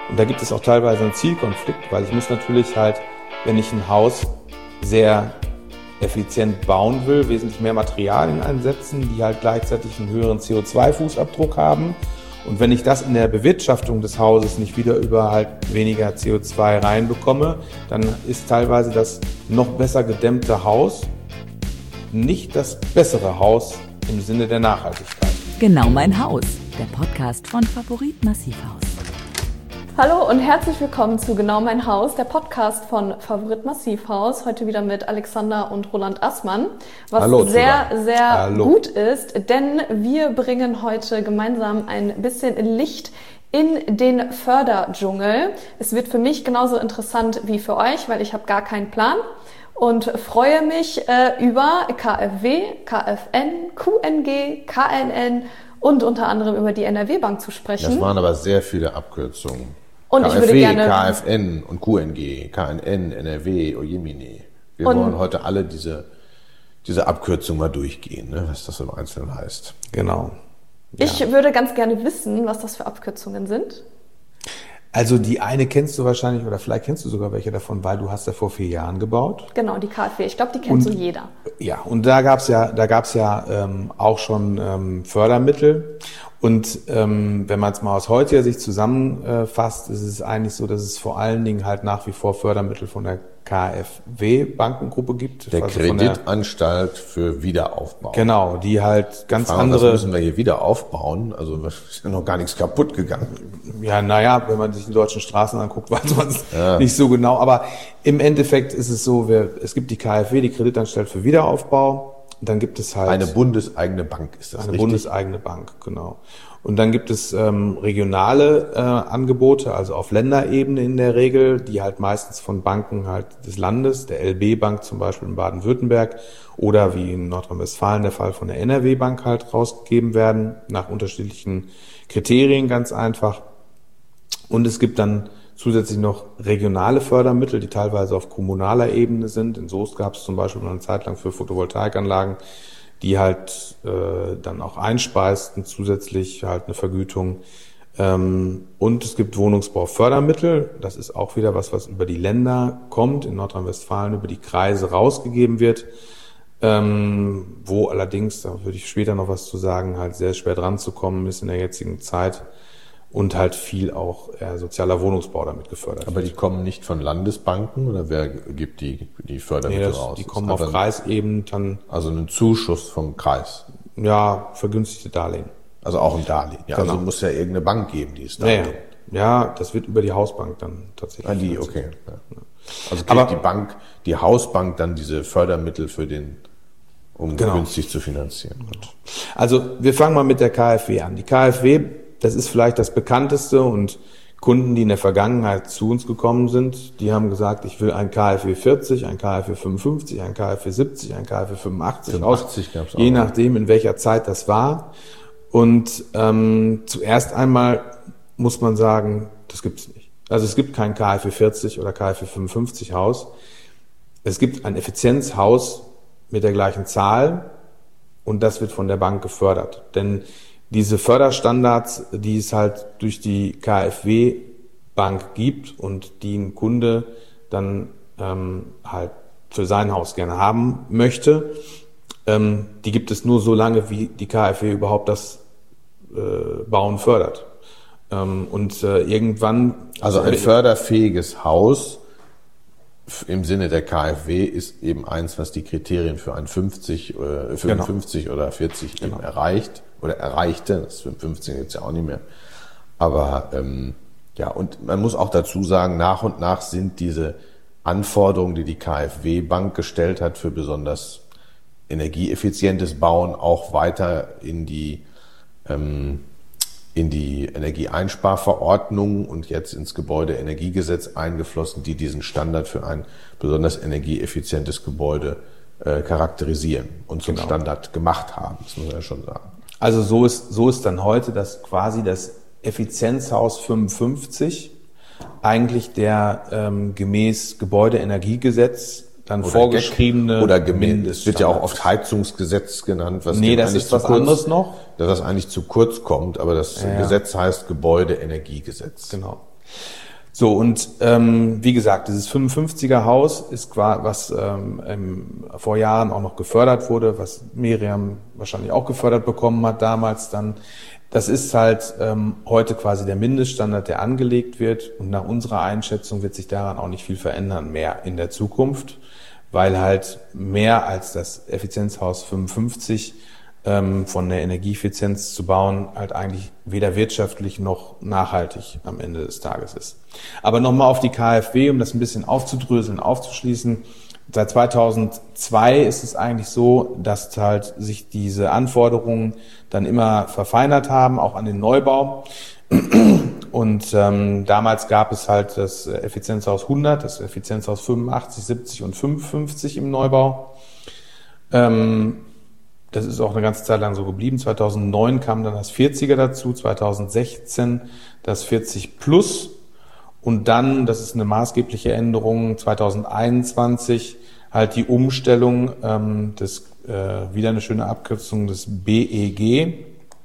Und da gibt es auch teilweise einen Zielkonflikt, weil ich muss natürlich halt, wenn ich ein Haus sehr effizient bauen will, wesentlich mehr Materialien einsetzen, die halt gleichzeitig einen höheren CO2-Fußabdruck haben. Und wenn ich das in der Bewirtschaftung des Hauses nicht wieder über halt weniger CO2 reinbekomme, dann ist teilweise das noch besser gedämmte Haus nicht das bessere Haus im Sinne der Nachhaltigkeit. Genau mein Haus, der Podcast von Favorit Massivhaus. Hallo und herzlich willkommen zu Genau mein Haus, der Podcast von Favorit Massivhaus. Heute wieder mit Alexander und Roland Assmann, was Hallo sehr Hallo. gut ist, denn wir bringen heute gemeinsam ein bisschen Licht in den Förderdschungel. Es wird für mich genauso interessant wie für euch, weil ich habe gar keinen Plan. Und freue mich über KfW, KfN, QNG, KNN und unter anderem über die NRW-Bank zu sprechen. Das waren aber sehr viele Abkürzungen. Und KfW, ich würde gerne KfN und QNG, KNN, NRW, Ojemine. Wir wollen heute alle diese Abkürzung mal durchgehen, ne, was das im Einzelnen heißt. Genau. Ja. Ich würde ganz gerne wissen, was das für Abkürzungen sind. Also die eine kennst du wahrscheinlich, oder vielleicht kennst du sogar welche davon, weil du hast ja vor 4 Jahren gebaut. Genau, die KfW. Ich glaube, die kennt so jeder. Ja, und da gab's ja auch schon Fördermittel. Und wenn man es mal aus heutiger Sicht zusammenfasst, ist es eigentlich so, dass es vor allen Dingen halt nach wie vor Fördermittel von der KfW-Bankengruppe gibt. Der also Kreditanstalt für Wiederaufbau. Genau, die halt ganz andere... Was müssen wir hier wieder aufbauen? Also ist ja noch gar nichts kaputt gegangen. Ja, naja, wenn man sich die deutschen Straßen anguckt, weiß man es nicht so genau. Aber im Endeffekt ist es so, es gibt die KfW, die Kreditanstalt für Wiederaufbau. Dann gibt es halt... Eine bundeseigene Bank, ist das eine richtig? Eine bundeseigene Bank, genau. Und dann gibt es regionale Angebote, also auf Länderebene in der Regel, die halt meistens von Banken halt des Landes, der LB-Bank zum Beispiel in Baden-Württemberg oder wie in Nordrhein-Westfalen der Fall von der NRW-Bank halt rausgegeben werden, nach unterschiedlichen Kriterien ganz einfach. Und es gibt dann zusätzlich noch regionale Fördermittel, die teilweise auf kommunaler Ebene sind. In Soest gab es zum Beispiel eine Zeit lang für Photovoltaikanlagen, die halt dann auch einspeisten, zusätzlich halt eine Vergütung. Und es gibt Wohnungsbaufördermittel. Das ist auch wieder was über die Länder kommt, in Nordrhein-Westfalen über die Kreise rausgegeben wird. Wo allerdings, da würde ich später noch was zu sagen, halt sehr schwer dran zu kommen ist in der jetzigen Zeit. Und halt viel auch sozialer Wohnungsbau damit gefördert Aber die kommen nicht von Landesbanken oder wer gibt die Fördermittel raus? Die kommen auf Kreisebene dann. Also einen Zuschuss vom Kreis? Ja, vergünstigte Darlehen. Also auch ein Darlehen. Ja, genau. Also muss ja irgendeine Bank geben, die es Darlehen. Ja, das wird über die Hausbank dann tatsächlich. Okay. Ja. Also kriegt die Hausbank dann diese Fördermittel um günstig zu finanzieren. Also wir fangen mal mit der KfW an. Die KfW, das ist vielleicht das bekannteste, und Kunden, die in der Vergangenheit zu uns gekommen sind, die haben gesagt, ich will ein KfW 40, ein KfW 55, ein KfW 70, ein KfW 85. 85 gab's auch. Je nachdem, in welcher Zeit das war. Und zuerst einmal muss man sagen, das gibt's nicht. Also es gibt kein KfW 40 oder KfW 55 Haus. Es gibt ein Effizienzhaus mit der gleichen Zahl, und das wird von der Bank gefördert. Denn diese Förderstandards, die es halt durch die KfW-Bank gibt und die ein Kunde dann halt für sein Haus gerne haben möchte, die gibt es nur so lange, wie die KfW überhaupt das Bauen fördert. Irgendwann... Also ein förderfähiges Haus im Sinne der KfW ist eben eins, was die Kriterien für ein 55 oder 40 eben erreicht oder erreichte. Das 15 gibt's ja auch nicht mehr. Aber und man muss auch dazu sagen, nach und nach sind diese Anforderungen, die die KfW-Bank gestellt hat für besonders energieeffizientes Bauen, auch weiter in die Energieeinsparverordnung und jetzt ins Gebäudeenergiegesetz eingeflossen, die diesen Standard für ein besonders energieeffizientes Gebäude charakterisieren und zum Standard gemacht haben. Das muss man ja schon sagen. Also so ist dann heute das quasi das Effizienzhaus 55 eigentlich der gemäß Gebäudeenergiegesetz dann oder vorgeschriebene oder es wird ja auch oft Heizungsgesetz genannt, was das ist was anderes noch, dass das eigentlich zu kurz kommt, aber das Gesetz heißt Gebäudeenergiegesetz. Genau. So, und wie gesagt, dieses 55er Haus ist was vor Jahren auch noch gefördert wurde, was Miriam wahrscheinlich auch gefördert bekommen hat damals dann. Das ist halt heute quasi der Mindeststandard, der angelegt wird. Und nach unserer Einschätzung wird sich daran auch nicht viel verändern mehr in der Zukunft, weil halt mehr als das Effizienzhaus 55 von der Energieeffizienz zu bauen, halt eigentlich weder wirtschaftlich noch nachhaltig am Ende des Tages ist. Aber nochmal auf die KfW, um das ein bisschen aufzudröseln, aufzuschließen. Seit 2002 ist es eigentlich so, dass halt sich diese Anforderungen dann immer verfeinert haben, auch an den Neubau. Und damals gab es halt das Effizienzhaus 100, das Effizienzhaus 85, 70 und 55 im Neubau. Das ist auch eine ganze Zeit lang so geblieben. 2009 kam dann das 40er dazu, 2016 das 40 Plus und dann, das ist eine maßgebliche Änderung, 2021 halt die Umstellung wieder eine schöne Abkürzung des BEG,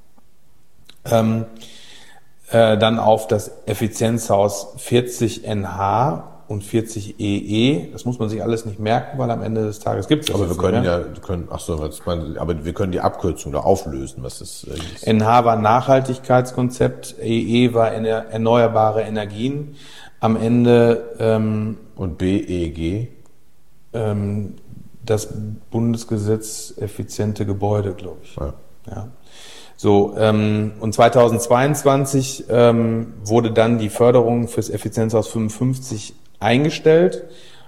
dann auf das Effizienzhaus 40 NH und 40 EE. Das muss man sich alles nicht merken, weil am Ende des Tages gibt es das. Aber wir können aber wir können die Abkürzung da auflösen, was das ist. NH war Nachhaltigkeitskonzept, EE war erneuerbare Energien. Am Ende und BEG? Das Bundesgesetz effiziente Gebäude, glaube ich. Ja. So, und 2022 wurde dann die Förderung fürs Effizienzhaus 55 eingestellt,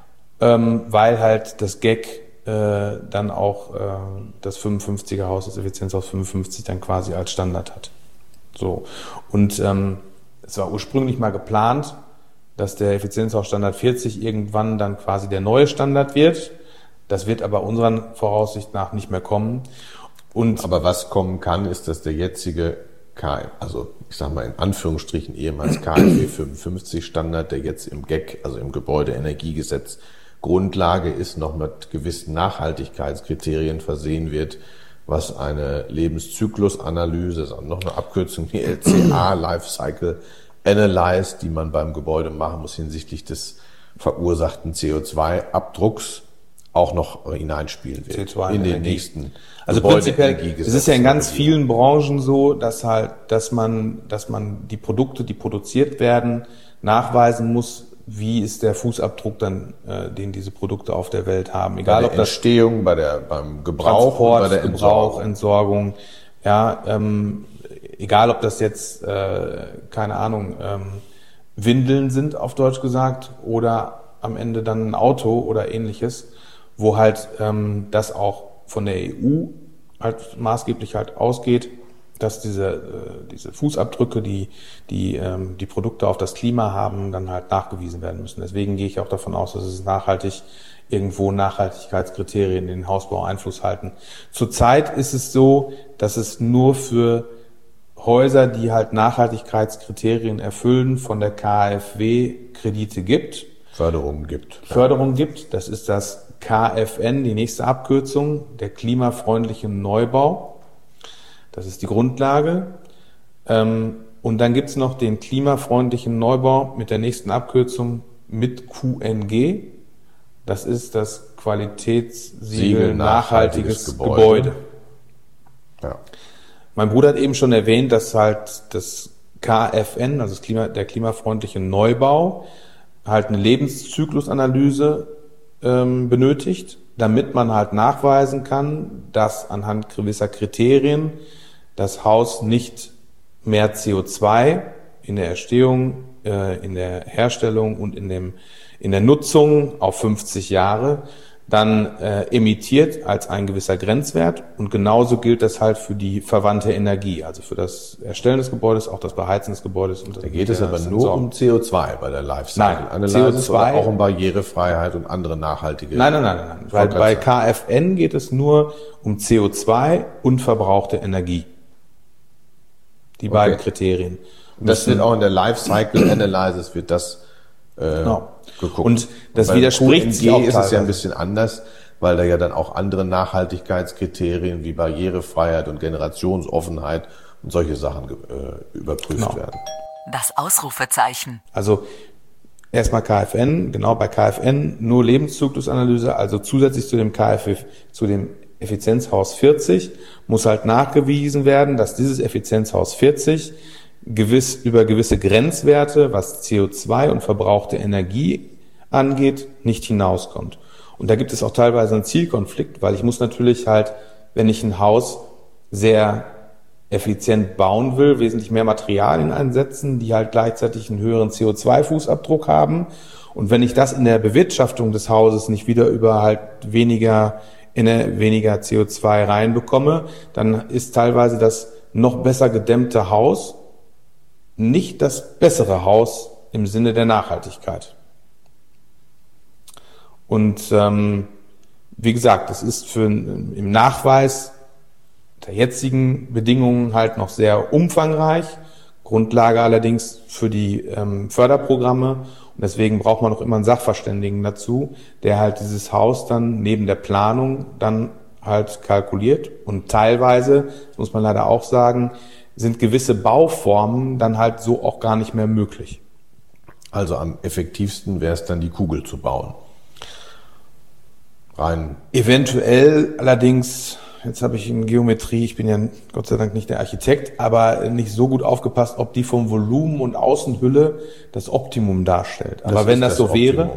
weil halt das GEG dann auch das 55er Haus, das Effizienzhaus 55 dann quasi als Standard hat. So, und es war ursprünglich mal geplant, dass der Effizienzhausstandard 40 irgendwann dann quasi der neue Standard wird. Das wird aber unserer Voraussicht nach nicht mehr kommen. Aber was kommen kann, ist, dass der jetzige also ich sage mal in Anführungsstrichen ehemals KfW 55 Standard, der jetzt im GEG, also im Gebäudeenergiegesetz, Grundlage ist, noch mit gewissen Nachhaltigkeitskriterien versehen wird, was eine Lebenszyklusanalyse, also noch eine Abkürzung, die LCA, Life Cycle Analyze, die man beim Gebäude machen muss hinsichtlich des verursachten CO2-Abdrucks, auch noch hineinspielen wird CO2 in den nächsten. Also prinzipiell, es ist ja in ganz vielen Branchen so, dass man die Produkte, die produziert werden, nachweisen muss, wie ist der Fußabdruck dann, den diese Produkte auf der Welt haben. Egal ob das Entstehung, beim Gebrauch, Transport, bei der Entsorgung, ja, egal ob das jetzt, keine Ahnung, Windeln sind, auf Deutsch gesagt, oder am Ende dann ein Auto oder ähnliches, wo halt das auch von der EU halt maßgeblich halt ausgeht, dass diese Fußabdrücke, die Produkte auf das Klima haben, dann halt nachgewiesen werden müssen. Deswegen gehe ich auch davon aus, dass es Nachhaltigkeitskriterien in den Hausbau Einfluss halten. Zurzeit ist es so, dass es nur für Häuser, die halt Nachhaltigkeitskriterien erfüllen, von der KfW Kredite gibt. Förderung gibt. Das ist das KFN, die nächste Abkürzung, der klimafreundliche Neubau. Das ist die Grundlage. Und dann gibt's noch den klimafreundlichen Neubau mit der nächsten Abkürzung mit QNG. Das ist das Qualitätssiegel nachhaltiges Gebäude. Ja. Mein Bruder hat eben schon erwähnt, dass halt das KFN, also der klimafreundliche Neubau, halt eine Lebenszyklusanalyse benötigt, damit man halt nachweisen kann, dass anhand gewisser Kriterien das Haus nicht mehr CO2 in der Entstehung, in der Herstellung und in der Nutzung auf 50 Jahre dann emittiert als ein gewisser Grenzwert. Und genauso gilt das halt für die verwandte Energie, also für das Erstellen des Gebäudes, auch das Beheizen des Gebäudes. Und da geht es aber nur um CO2 bei der Lifecycle Analyse. CO2 oder auch um Barrierefreiheit und andere nachhaltige. Nein. Weil bei KFN geht es nur um CO2 und verbrauchte Energie. Die beiden Kriterien. Und das wird auch in der Lifecycle Analysis wird das geguckt. Und das widerspricht sich auch ist es ja ein bisschen anders, weil da ja dann auch andere Nachhaltigkeitskriterien wie Barrierefreiheit und Generationsoffenheit und solche Sachen überprüft werden. Das Ausrufezeichen. Also erstmal KfN, genau bei KfN nur Lebenszyklusanalyse, also zusätzlich zu dem zu dem Effizienzhaus 40 muss halt nachgewiesen werden, dass dieses Effizienzhaus 40 über gewisse Grenzwerte, was CO2 und verbrauchte Energie angeht, nicht hinauskommt. Und da gibt es auch teilweise einen Zielkonflikt, weil ich muss natürlich halt, wenn ich ein Haus sehr effizient bauen will, wesentlich mehr Materialien einsetzen, die halt gleichzeitig einen höheren CO2-Fußabdruck haben. Und wenn ich das in der Bewirtschaftung des Hauses nicht wieder über halt weniger CO2 reinbekomme, dann ist teilweise das noch besser gedämmte Haus nicht das bessere Haus im Sinne der Nachhaltigkeit. Und wie gesagt, das ist im Nachweis der jetzigen Bedingungen halt noch sehr umfangreich. Grundlage allerdings für die Förderprogramme. Und deswegen braucht man auch immer einen Sachverständigen dazu, der halt dieses Haus dann neben der Planung dann halt kalkuliert. Und teilweise, das muss man leider auch sagen, sind gewisse Bauformen dann halt so auch gar nicht mehr möglich. Also am effektivsten wäre es dann, die Kugel zu bauen. Rein. Eventuell allerdings, jetzt habe ich in Geometrie, ich bin ja Gott sei Dank nicht der Architekt, aber nicht so gut aufgepasst, ob die vom Volumen und Außenhülle das Optimum darstellt. Aber wenn das so wäre,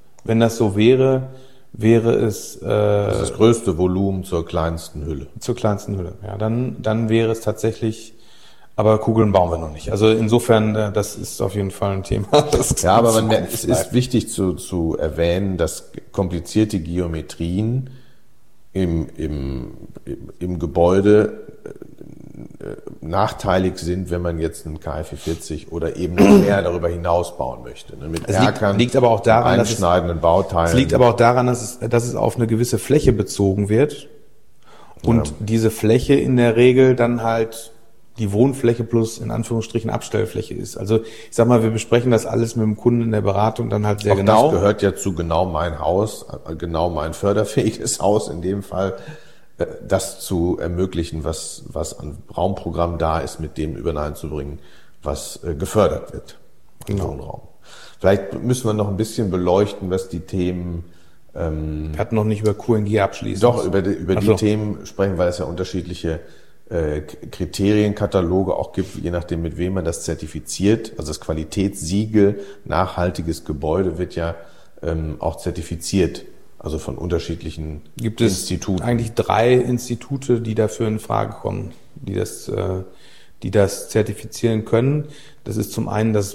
wäre es das größte Volumen zur kleinsten Hülle. Zur kleinsten Hülle. Ja, dann wäre es tatsächlich. Aber Kugeln bauen wir noch nicht. Also insofern, das ist auf jeden Fall ein Thema. Ja, aber es ist wichtig zu erwähnen, dass komplizierte Geometrien im Gebäude nachteilig sind, wenn man jetzt einen KfW 40 oder eben noch mehr darüber hinaus bauen möchte. Mit Erkern, liegt aber auch daran, einschneidenden Bauteilen. Es liegt aber auch daran, dass es auf eine gewisse Fläche bezogen wird und diese Fläche in der Regel dann halt die Wohnfläche plus in Anführungsstrichen Abstellfläche ist. Also ich sag mal, wir besprechen das alles mit dem Kunden in der Beratung dann halt sehr genau. Das gehört ja zu genau mein Haus, genau mein förderfähiges Haus in dem Fall, das zu ermöglichen, was an Raumprogramm da ist, mit dem übereinzubringen, was gefördert wird im Wohnraum. Vielleicht müssen wir noch ein bisschen beleuchten, was die Themen wir hatten noch nicht über QNG abschließen. Doch, über die Themen sprechen, weil es ja unterschiedliche Kriterienkataloge auch gibt, je nachdem, mit wem man das zertifiziert. Also das Qualitätssiegel nachhaltiges Gebäude wird ja auch zertifiziert, also von unterschiedlichen Instituten. Gibt es eigentlich 3 Institute, die dafür in Frage kommen, die das zertifizieren können. Das ist zum einen das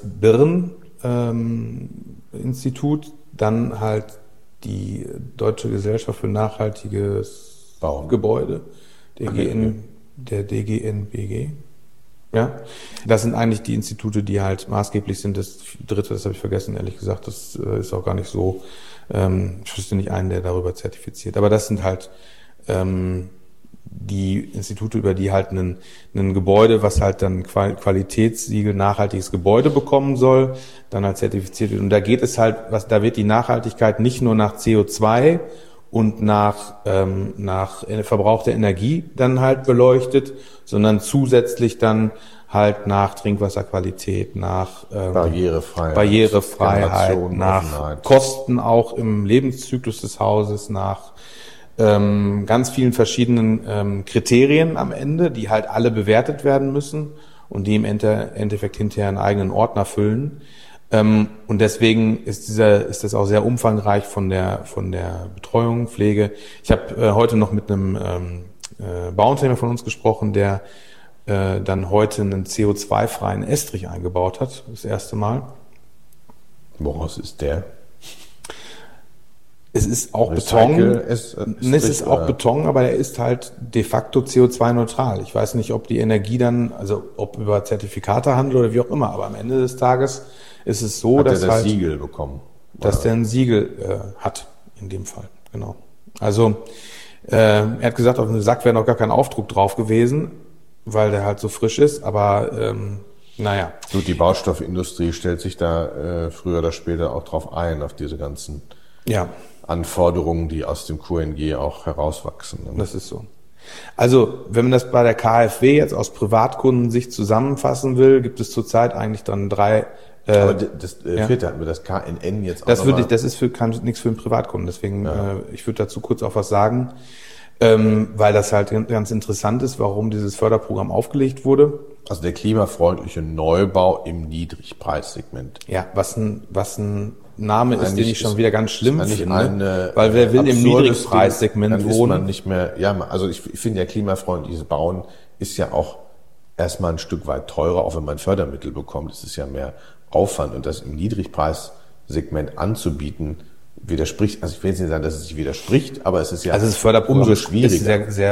BIRN-Institut, dann halt die Deutsche Gesellschaft für nachhaltiges Gebäude, der DGNBG. Ja, das sind eigentlich die Institute, die halt maßgeblich sind. Das dritte, das habe ich vergessen, ehrlich gesagt. Das ist auch gar nicht so, ich wüsste nicht einen, der darüber zertifiziert. Aber das sind halt die Institute, über die halt ein Gebäude, was halt dann Qualitätssiegel nachhaltiges Gebäude bekommen soll, dann halt zertifiziert wird. Und da geht es halt, da wird die Nachhaltigkeit nicht nur nach CO2 und nach Verbrauch der Energie dann halt beleuchtet, sondern zusätzlich dann halt nach Trinkwasserqualität, nach Barrierefreiheit, nach Offenheit. Kosten auch im Lebenszyklus des Hauses, nach ganz vielen verschiedenen Kriterien am Ende, die halt alle bewertet werden müssen und die im Endeffekt hinterher einen eigenen Ordner füllen. Und deswegen ist das auch sehr umfangreich von der Betreuung, Pflege. Ich habe heute noch mit einem Bauunternehmer von uns gesprochen, der dann heute einen CO2-freien Estrich eingebaut hat, das erste Mal. Woraus ist der? Es ist auch Beton. Es ist auch Beton, aber er ist halt de facto CO2-neutral. Ich weiß nicht, ob die Energie dann, also ob über Zertifikate handelt oder wie auch immer, aber am Ende des Tages ist es so, dass er das Siegel bekommen. Dass der ein Siegel hat, in dem Fall, genau. Also er hat gesagt, auf dem Sack wäre noch gar kein Aufdruck drauf gewesen, weil der halt so frisch ist, aber naja. Gut, die Baustoffindustrie stellt sich da früher oder später auch drauf ein, auf diese ganzen Anforderungen, die aus dem QNG auch herauswachsen. Das ist so. Also, wenn man das bei der KfW jetzt aus Privatkundensicht zusammenfassen will, gibt es zurzeit eigentlich dann 3. Aber das vierte hatten wir, das KNN jetzt auch. Das ist nichts für einen Privatkunden. Deswegen, ich würde dazu kurz auch was sagen, weil das halt ganz interessant ist, warum dieses Förderprogramm aufgelegt wurde. Also der klimafreundliche Neubau im Niedrigpreissegment. Ja, was ein Name ist, den ich schon wieder ganz schlimm finde, weil wer will im Niedrigpreissegment wohnen? Man nicht mehr, also ich finde ja klimafreundliches Bauen ist ja auch erstmal ein Stück weit teurer, auch wenn man Fördermittel bekommt. Es ist ja mehr Aufwand, und das im Niedrigpreissegment anzubieten, widerspricht, also ich will jetzt nicht sagen, dass es sich widerspricht, aber es ist ja das Förderprogramm umso schwieriger. Ist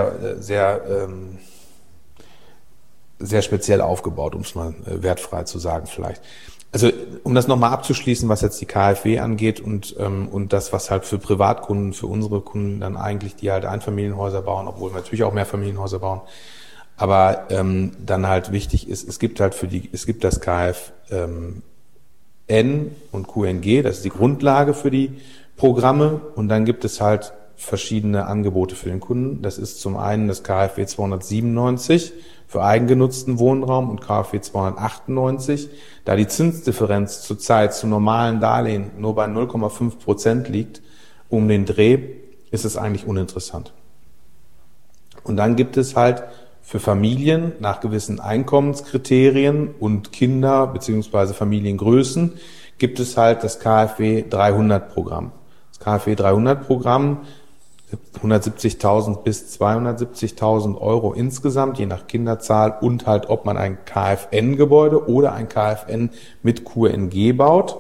sehr speziell aufgebaut, um es mal wertfrei zu sagen vielleicht. Also um das nochmal abzuschließen, was jetzt die KfW angeht und das, was halt für Privatkunden, für unsere Kunden dann eigentlich, die halt Einfamilienhäuser bauen, obwohl wir natürlich auch Mehrfamilienhäuser bauen, aber dann halt wichtig ist, es gibt das KfN und QNG, das ist die Grundlage für die Programme, und dann gibt es halt verschiedene Angebote für den Kunden. Das ist zum einen das KfW 297 für eigengenutzten Wohnraum und KfW 298. Da die Zinsdifferenz zurzeit zum normalen Darlehen nur bei 0,5% liegt, um den Dreh, ist es eigentlich uninteressant. Und dann gibt es halt für Familien nach gewissen Einkommenskriterien und Kinder bzw. Familiengrößen gibt es halt das KfW 300 Programm. Das KfW 300 Programm 170.000 bis 270.000 Euro insgesamt, je nach Kinderzahl, und halt, ob man ein KfN-Gebäude oder ein KfN mit QNG baut,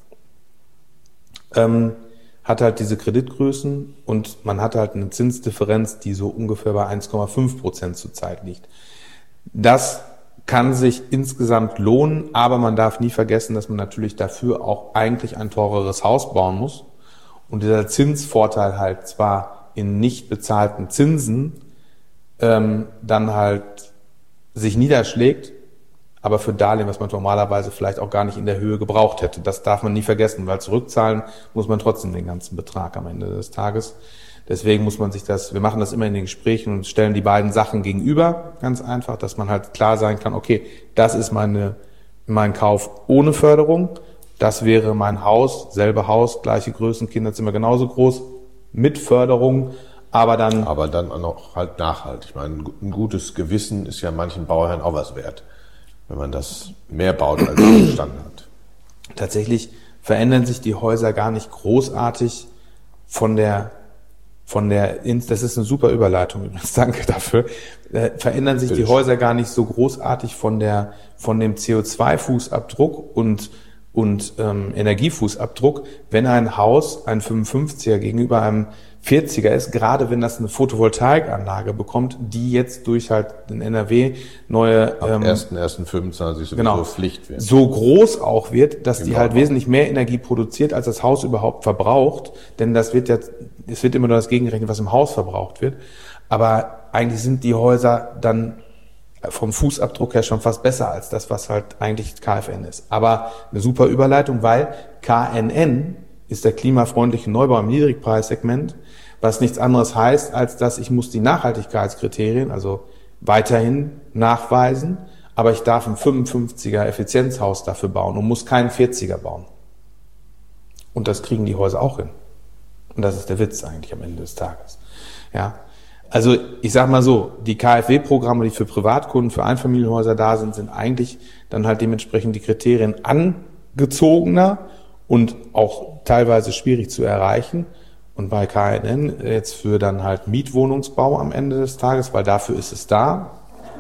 hat halt diese Kreditgrößen, und man hat halt eine Zinsdifferenz, die so ungefähr bei 1,5% zurzeit liegt. Das kann sich insgesamt lohnen, aber man darf nie vergessen, dass man natürlich dafür auch eigentlich ein teureres Haus bauen muss. Und dieser Zinsvorteil halt zwar in nicht bezahlten Zinsen dann halt sich niederschlägt, aber für Darlehen, was man normalerweise vielleicht auch gar nicht in der Höhe gebraucht hätte. Das darf man nie vergessen, weil zurückzahlen muss man trotzdem den ganzen Betrag am Ende des Tages. Deswegen muss man sich wir machen das immer in den Gesprächen und stellen die beiden Sachen gegenüber, ganz einfach, dass man halt klar sein kann, okay, das ist mein Kauf ohne Förderung, das wäre mein Haus, selbe Haus, gleiche Größen, Kinderzimmer genauso groß, mit Förderung, aber dann auch noch halt nachhaltig. Ich meine, ein gutes Gewissen ist ja manchen Bauherren auch was wert, wenn man das mehr baut, als man verstanden hat. Tatsächlich verändern sich die Häuser gar nicht großartig das ist eine super Überleitung übrigens, danke dafür, verändern sich die Häuser gar nicht so großartig von dem CO2-Fußabdruck und Energiefußabdruck, wenn ein Haus, ein 55er gegenüber einem 40er ist, gerade wenn das eine Photovoltaikanlage bekommt, die jetzt durch halt den NRW neue... Ab 1.1.25 sowieso Pflicht wird. So groß auch wird, dass die halt wesentlich mehr Energie produziert, als das Haus überhaupt verbraucht, denn es wird immer nur das gegengerechnet, was im Haus verbraucht wird, aber eigentlich sind die Häuser dann vom Fußabdruck her schon fast besser als das, was halt eigentlich KfN ist. Aber eine super Überleitung, weil KNN ist der klimafreundliche Neubau im Niedrigpreissegment, was nichts anderes heißt, als dass ich muss die Nachhaltigkeitskriterien, also weiterhin nachweisen, aber ich darf ein 55er Effizienzhaus dafür bauen und muss keinen 40er bauen. Und das kriegen die Häuser auch hin. Und das ist der Witz eigentlich am Ende des Tages. Ja. Also ich sag mal so, die KfW-Programme, die für Privatkunden, für Einfamilienhäuser da sind, sind eigentlich dann halt dementsprechend die Kriterien angezogener und auch teilweise schwierig zu erreichen. Und bei KNN jetzt für dann halt Mietwohnungsbau am Ende des Tages, weil dafür ist es da,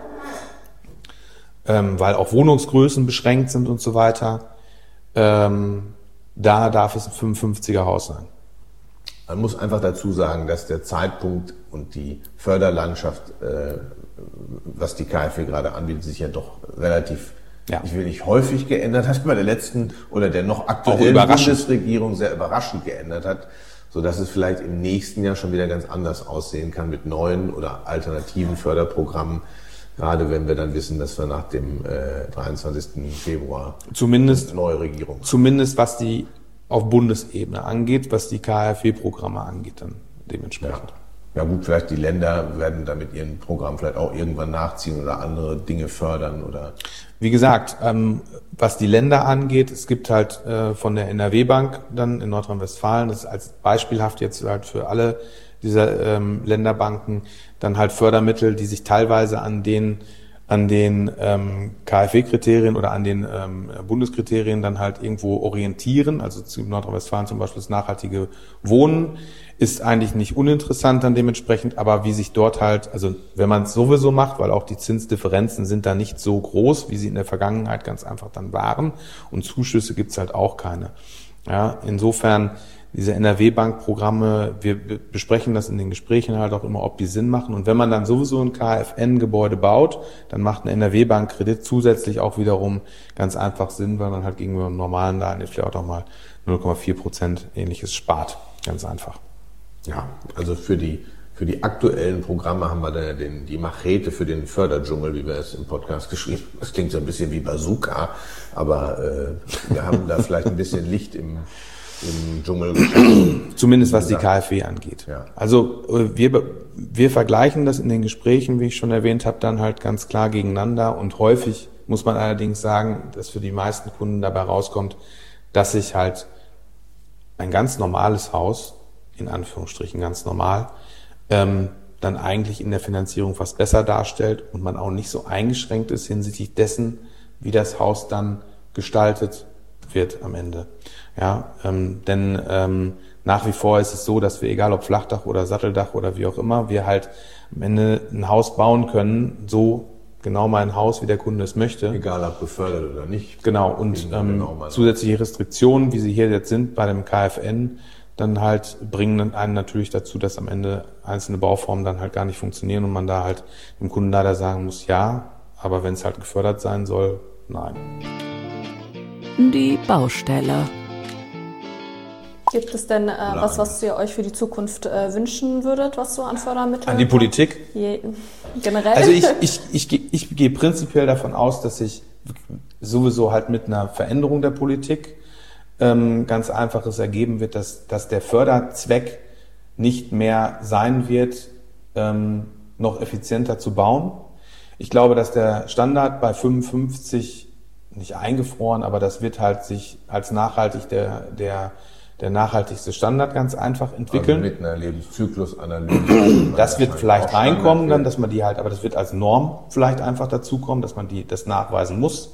weil auch Wohnungsgrößen beschränkt sind und so weiter, da darf es ein 55er Haus sein. Man muss einfach dazu sagen, dass der Zeitpunkt und die Förderlandschaft, was die KfW gerade anbietet, sich ja doch relativ, ich will nicht häufig geändert hat, bei der letzten oder der noch aktuellen Bundesregierung sehr überraschend geändert hat, so dass es vielleicht im nächsten Jahr schon wieder ganz anders aussehen kann mit neuen oder alternativen Förderprogrammen, gerade wenn wir dann wissen, dass wir nach dem 23. Februar zumindest eine neue Regierung haben. Zumindest was die auf Bundesebene angeht, was die KfW-Programme angeht, dann dementsprechend. Ja gut, vielleicht die Länder werden da mit ihren Programmen vielleicht auch irgendwann nachziehen oder andere Dinge fördern oder. Wie gesagt, was die Länder angeht, es gibt halt von der NRW-Bank dann in Nordrhein-Westfalen, das ist als beispielhaft jetzt halt für alle dieser Länderbanken, dann halt Fördermittel, die sich teilweise an den KfW-Kriterien oder an den Bundeskriterien dann halt irgendwo orientieren. Also zu Nordrhein-Westfalen zum Beispiel das nachhaltige Wohnen ist eigentlich nicht uninteressant dann dementsprechend, aber wie sich dort halt, also wenn man es sowieso macht, weil auch die Zinsdifferenzen sind da nicht so groß, wie sie in der Vergangenheit ganz einfach dann waren, und Zuschüsse gibt's halt auch keine. Ja, insofern diese NRW-Bank-Programme, wir besprechen das in den Gesprächen halt auch immer, ob die Sinn machen. Und wenn man dann sowieso ein KfN-Gebäude baut, dann macht ein NRW-Bank-Kredit zusätzlich auch wiederum ganz einfach Sinn, weil man halt gegenüber einem normalen Darlehen vielleicht auch mal 0,4% ähnliches spart. Ganz einfach. Ja, also für die aktuellen Programme haben wir da die Machete für den Förderdschungel, wie wir es im Podcast geschrieben haben. Das klingt so ein bisschen wie Bazooka, aber wir haben da vielleicht ein bisschen Licht im Dschungel geschaffen. Zumindest was die KfW angeht. Ja. Also wir vergleichen das in den Gesprächen, wie ich schon erwähnt habe, dann halt ganz klar gegeneinander, und häufig muss man allerdings sagen, dass für die meisten Kunden dabei rauskommt, dass sich halt ein ganz normales Haus, in Anführungsstrichen ganz normal, dann eigentlich in der Finanzierung fast besser darstellt und man auch nicht so eingeschränkt ist hinsichtlich dessen, wie das Haus dann gestaltet wird am Ende. Ja, denn nach wie vor ist es so, dass wir, egal ob Flachdach oder Satteldach oder wie auch immer, wir halt am Ende ein Haus bauen können, so genau mal ein Haus, wie der Kunde es möchte. Egal ob gefördert oder nicht. Genau, und zusätzliche Restriktionen, wie sie hier jetzt sind bei dem KfN, dann halt bringen einen natürlich dazu, dass am Ende einzelne Bauformen dann halt gar nicht funktionieren und man da halt dem Kunden leider sagen muss, ja, aber wenn es halt gefördert sein soll, nein. Die Baustelle. Gibt es denn was ihr euch für die Zukunft wünschen würdet, was so an Fördermitteln? An die Politik? Generell? Also ich gehe prinzipiell davon aus, dass sich sowieso halt mit einer Veränderung der Politik ganz einfaches ergeben wird, dass der Förderzweck nicht mehr sein wird, noch effizienter zu bauen. Ich glaube, dass der Standard bei 55 nicht eingefroren, aber das wird halt sich als nachhaltig der nachhaltigste Standard ganz einfach entwickeln. Also mit einer Lebenszyklusanalyse. Das wird vielleicht reinkommen dann, dass man die halt, aber das wird als Norm vielleicht einfach dazukommen, dass man das nachweisen muss.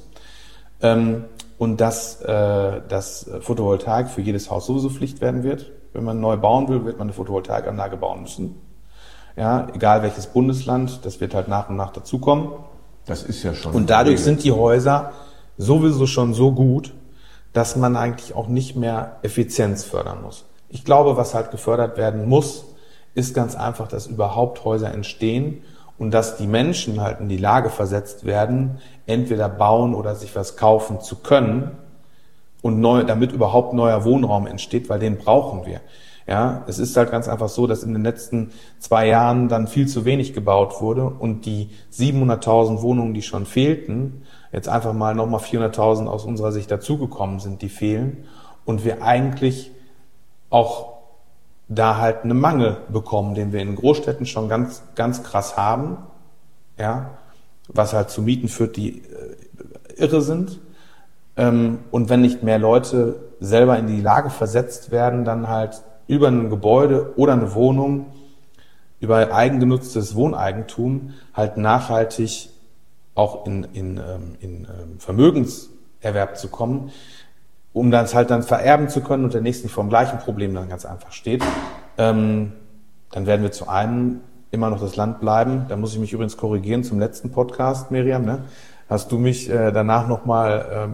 Und dass das Photovoltaik für jedes Haus sowieso Pflicht werden wird. Wenn man neu bauen will, wird man eine Photovoltaikanlage bauen müssen. Ja, egal welches Bundesland, das wird halt nach und nach dazukommen. Das ist ja schon. Und dadurch sind die Häuser sowieso schon so gut, dass man eigentlich auch nicht mehr Effizienz fördern muss. Ich glaube, was halt gefördert werden muss, ist ganz einfach, dass überhaupt Häuser entstehen und dass die Menschen halt in die Lage versetzt werden, entweder bauen oder sich was kaufen zu können und damit überhaupt neuer Wohnraum entsteht, weil den brauchen wir. Ja, es ist halt ganz einfach so, dass in den letzten 2 Jahren dann viel zu wenig gebaut wurde und die 700.000 Wohnungen, die schon fehlten, jetzt einfach mal nochmal 400.000 aus unserer Sicht dazugekommen sind, die fehlen, und wir eigentlich auch da halt einen Mangel bekommen, den wir in Großstädten schon ganz, ganz krass haben, ja, was halt zu Mieten führt, die irre sind. Und wenn nicht mehr Leute selber in die Lage versetzt werden, dann halt über ein Gebäude oder eine Wohnung, über eigengenutztes Wohneigentum halt nachhaltig auch in Vermögenserwerb zu kommen, um das halt dann vererben zu können und der nächste nicht vor dem gleichen Problem dann ganz einfach steht, dann werden wir zu einem immer noch das Land bleiben. Da muss ich mich übrigens korrigieren zum letzten Podcast, Miriam, ne? Hast du mich danach nochmal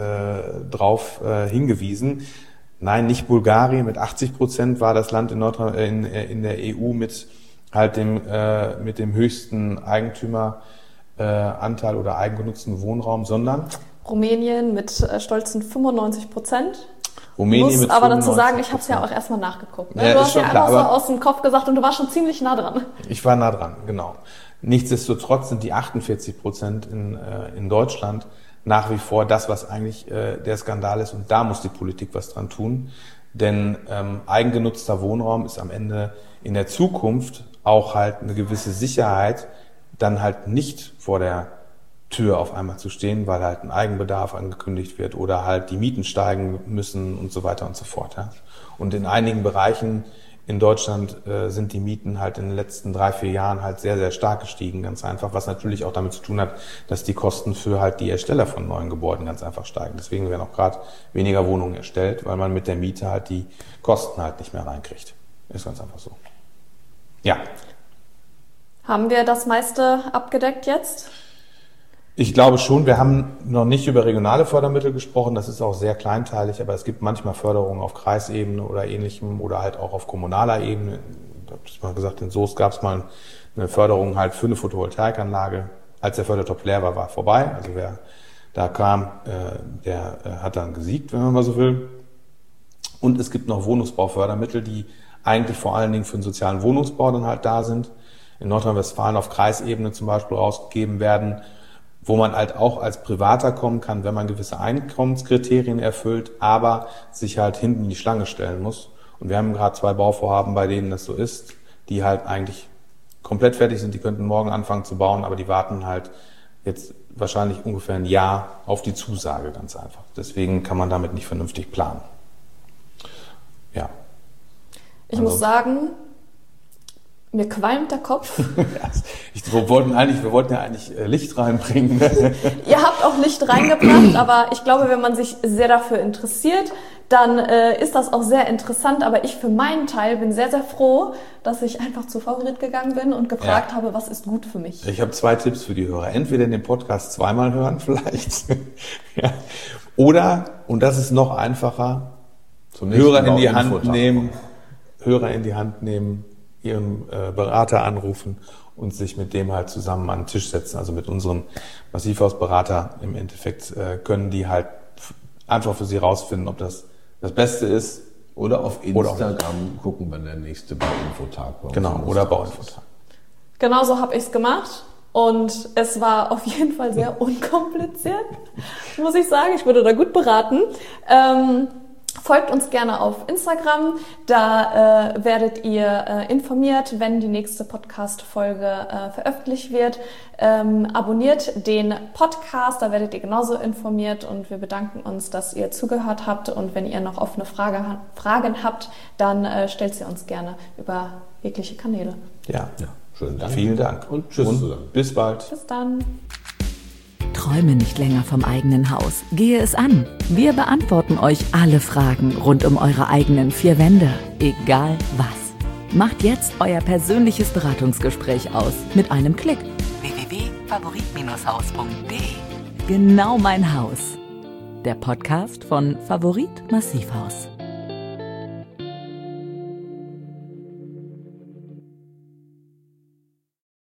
drauf hingewiesen. Nein, nicht Bulgarien, mit 80% war das Land in der EU mit halt mit dem höchsten Eigentümeranteil oder eigengenutzten Wohnraum, sondern Rumänien mit stolzen 95%. Rumänien muss mit aber dazu 95%. sagen, ich habe es ja auch erstmal nachgeguckt. Ne? Ja, Du ist hast schon ja klar, einfach so aber aus dem Kopf gesagt und du warst schon ziemlich nah dran. Ich war nah dran, genau. Nichtsdestotrotz sind die 48% in Deutschland nach wie vor das, was eigentlich der Skandal ist, und da muss die Politik was dran tun. Denn eigengenutzter Wohnraum ist am Ende in der Zukunft auch halt eine gewisse Sicherheit, dann halt nicht vor der Tür auf einmal zu stehen, weil halt ein Eigenbedarf angekündigt wird oder halt die Mieten steigen müssen und so weiter und so fort. Ja. Und in einigen Bereichen in Deutschland sind die Mieten halt in den letzten 3-4 Jahren halt sehr, sehr stark gestiegen, ganz einfach, was natürlich auch damit zu tun hat, dass die Kosten für halt die Ersteller von neuen Gebäuden ganz einfach steigen. Deswegen werden auch gerade weniger Wohnungen erstellt, weil man mit der Miete halt die Kosten halt nicht mehr reinkriegt. Ist ganz einfach so. Ja. Haben wir das meiste abgedeckt jetzt? Ich glaube schon, wir haben noch nicht über regionale Fördermittel gesprochen, das ist auch sehr kleinteilig, aber es gibt manchmal Förderungen auf Kreisebene oder ähnlichem oder halt auch auf kommunaler Ebene. Ich habe das mal gesagt, in Soest gab es mal eine Förderung halt für eine Photovoltaikanlage. Als der Fördertopf leer war, war vorbei. Also wer da kam, der hat dann gesiegt, wenn man mal so will. Und es gibt noch Wohnungsbaufördermittel, die eigentlich vor allen Dingen für den sozialen Wohnungsbau dann halt da sind. In Nordrhein-Westfalen auf Kreisebene zum Beispiel rausgegeben werden, wo man halt auch als Privater kommen kann, wenn man gewisse Einkommenskriterien erfüllt, aber sich halt hinten in die Schlange stellen muss. Und wir haben gerade 2 Bauvorhaben, bei denen das so ist, die halt eigentlich komplett fertig sind, die könnten morgen anfangen zu bauen, aber die warten halt jetzt wahrscheinlich ungefähr ein Jahr auf die Zusage, ganz einfach. Deswegen kann man damit nicht vernünftig planen. Ja. Ich muss sagen, mir qualmt der Kopf. Wir wollten ja eigentlich Licht reinbringen. Ihr habt auch Licht reingebracht, aber ich glaube, wenn man sich sehr dafür interessiert, dann ist das auch sehr interessant. Aber ich für meinen Teil bin sehr, sehr froh, dass ich einfach zu Favorit gegangen bin und gefragt habe, was ist gut für mich. Ich habe 2 Tipps für die Hörer. Entweder den Podcast zweimal hören vielleicht. Ja. Oder, und das ist noch einfacher, Hörer in die Hand nehmen, ihren Berater anrufen und sich mit dem halt zusammen an den Tisch setzen. Also mit unserem Massivhausberater im Endeffekt können die halt einfach für sie rausfinden, ob das Beste ist. Oder auf Instagram gucken, wann der nächste Bauinfotag war. Genau, oder Bauinfotag. Genau so habe ich es gemacht. Und es war auf jeden Fall sehr unkompliziert, muss ich sagen. Ich wurde da gut beraten. Folgt uns gerne auf Instagram, da werdet ihr informiert, wenn die nächste Podcast-Folge veröffentlicht wird. Abonniert den Podcast, da werdet ihr genauso informiert und wir bedanken uns, dass ihr zugehört habt und wenn ihr noch offene Fragen habt, dann stellt sie uns gerne über jegliche Kanäle. Ja. Schönen Dank. Vielen Dank und tschüss zusammen. Bis bald. Bis dann. Träume nicht länger vom eigenen Haus. Gehe es an. Wir beantworten euch alle Fragen rund um eure eigenen 4 Wände. Egal was. Macht jetzt euer persönliches Beratungsgespräch aus. Mit einem Klick. www.favorit-haus.de. Genau mein Haus. Der Podcast von Favorit Massivhaus.